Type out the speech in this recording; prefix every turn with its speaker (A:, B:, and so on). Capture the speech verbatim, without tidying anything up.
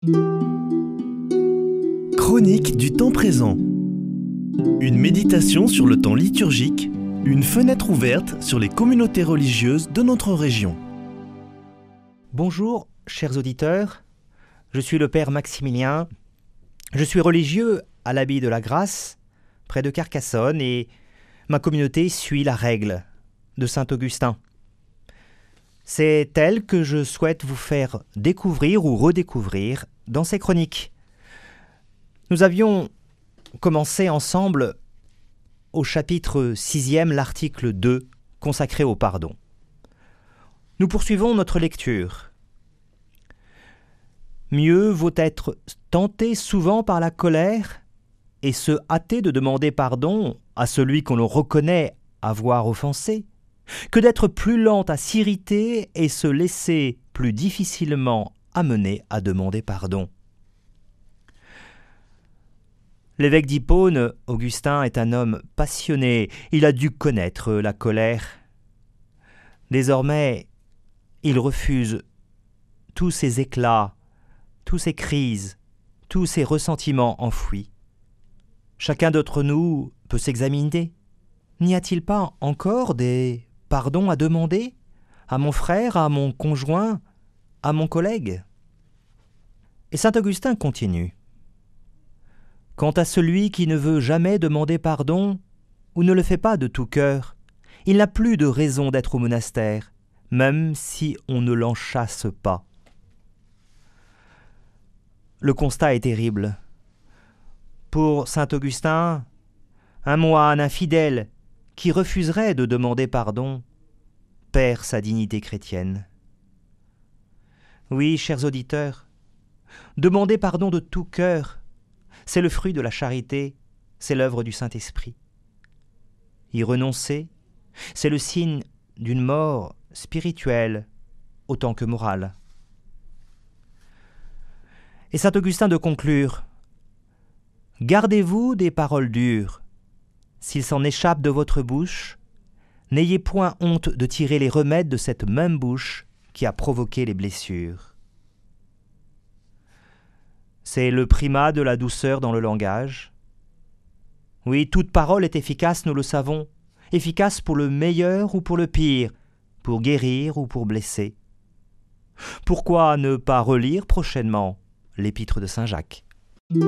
A: Chronique du temps présent. Une méditation sur le temps liturgique, une fenêtre ouverte sur les communautés religieuses de notre région.
B: Bonjour, chers auditeurs, je suis le Père Maximilien. Je suis religieux à l'abbaye de la Grâce, près de Carcassonne, et ma communauté suit la règle de saint Augustin. C'est elle que je souhaite vous faire découvrir ou redécouvrir dans ces chroniques. Nous avions commencé ensemble au chapitre sixième, l'article deux, consacré au pardon. Nous poursuivons notre lecture. Mieux vaut être tenté souvent par la colère et se hâter de demander pardon à celui qu'on reconnaît avoir offensé, que d'être plus lent à s'irriter et se laisser plus difficilement amener à demander pardon. L'évêque d'Hippone, Augustin, est un homme passionné. Il a dû connaître la colère. Désormais, il refuse tous ces éclats, tous ces crises, tous ces ressentiments enfouis. Chacun d'entre nous peut s'examiner. N'y a-t-il pas encore des pardons à demander à mon frère, à mon conjoint, à mon collègue ? Et saint Augustin continue. Quant à celui qui ne veut jamais demander pardon ou ne le fait pas de tout cœur, il n'a plus de raison d'être au monastère, même si on ne l'en chasse pas. Le constat est terrible. Pour saint Augustin, un moine infidèle qui refuserait de demander pardon perd sa dignité chrétienne. Oui, chers auditeurs, demander pardon de tout cœur, c'est le fruit de la charité, c'est l'œuvre du Saint-Esprit. Y renoncer, c'est le signe d'une mort spirituelle autant que morale. Et saint Augustin de conclure : gardez-vous des paroles dures. S'il s'en échappe de votre bouche, n'ayez point honte de tirer les remèdes de cette même bouche qui a provoqué les blessures. C'est le primat de la douceur dans le langage. Oui, toute parole est efficace, nous le savons, efficace pour le meilleur ou pour le pire, pour guérir ou pour blesser. Pourquoi ne pas relire prochainement l'épître de saint Jacques ?